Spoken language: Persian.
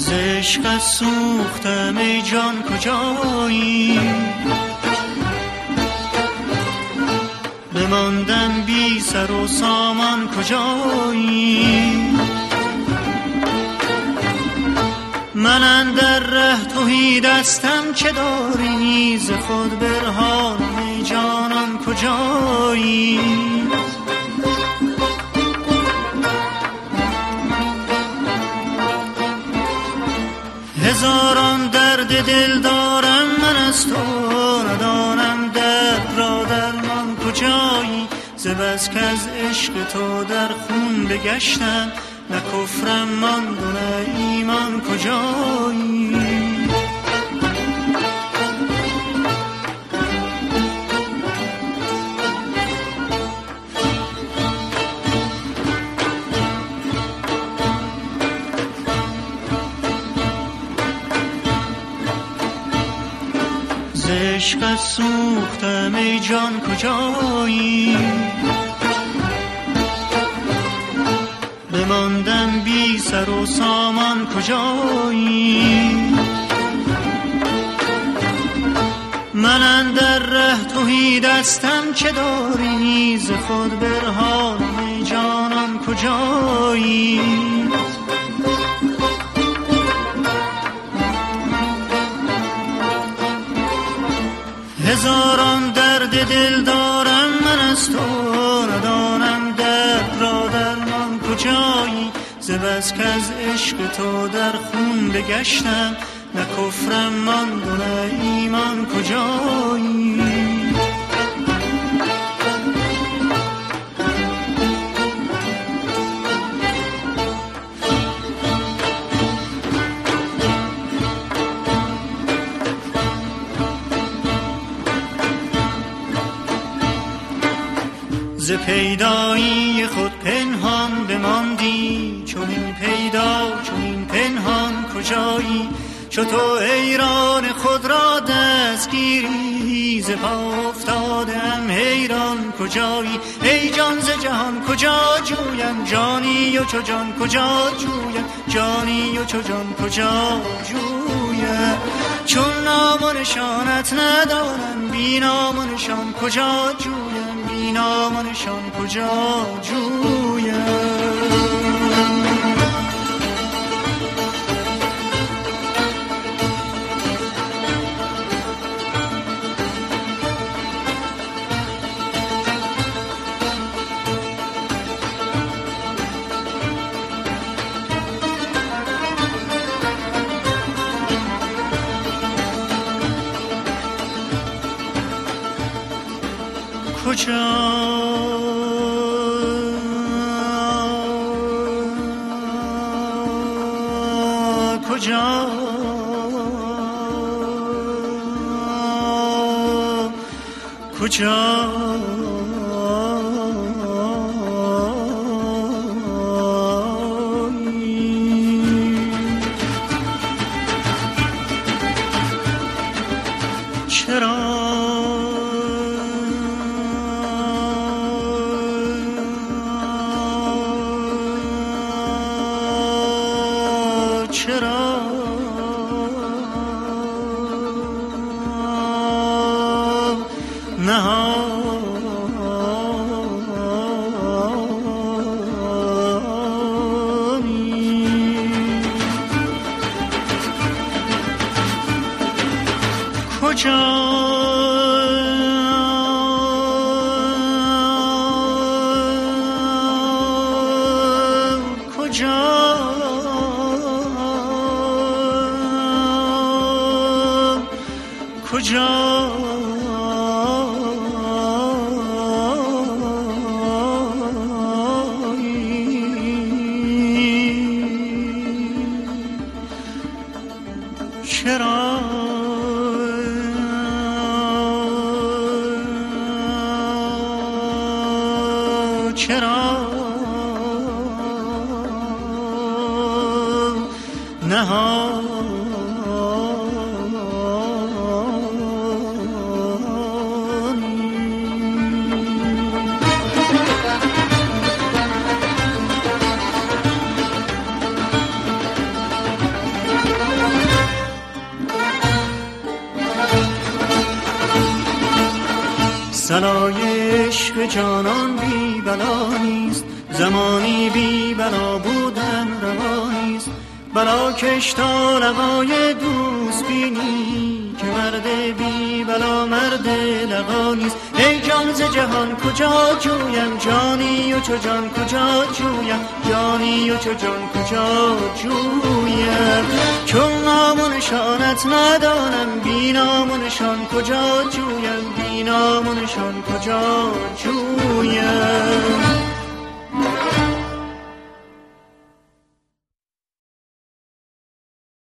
عشق سوختم ای جان کجایی، بماندم بی سر و سامان کجایی. من اندر ره تهی دستم چه داری، ز خود برهانم ای جانان کجایی. هزاران درد دل دارم من از تو، ندانم درد را درمان کجایی. ز بس کز عشق تو در خون بگشتم، نه کفرم ماند و نه ایمان کجایی. عشق سوختم ای جان کجایی، بماندم بی سر و سامان کجایی. من اندر ره تهی دستم چه داری، ز خود برهانم ای جانان کجایی. هزاران درد دل دارم من از تو، ندانم درد را درمان کجایی. ز بس کز عشق تو در خون بگشتم، نه کفرم ماند و نه ایمان کجایی. ز پیدایی خود پنهان بماندی، چون این پیدا چون این پنهان کجایی. چو تو حیران خود را دستگیری، ز پا افتادم حیران کجایی. ای جان ز جهان کجا جویم، جانی و چو جان کجا جویم، جانی و چو جان کجا جویم. چون نام و نشانت ندارم، بی نام و نشان کجا جویم، بی نام و نشان کجا جویم. کجا کجا کجا بلای عشق جانان بی بلا نیست، زمانی بی بلا بودن روا نیست. بلا کش تا لقای دوست بینی، که مرد بی بلا مرد لقا نیست. ای جان ز جهان کجا جویم، جانی و چو جان کجا جویم، جانی و چو جان کجا جویم. چون نام و نشانت ندانم، بی نام و نشان کجا جویم، بی نام و نشان کجا جویم.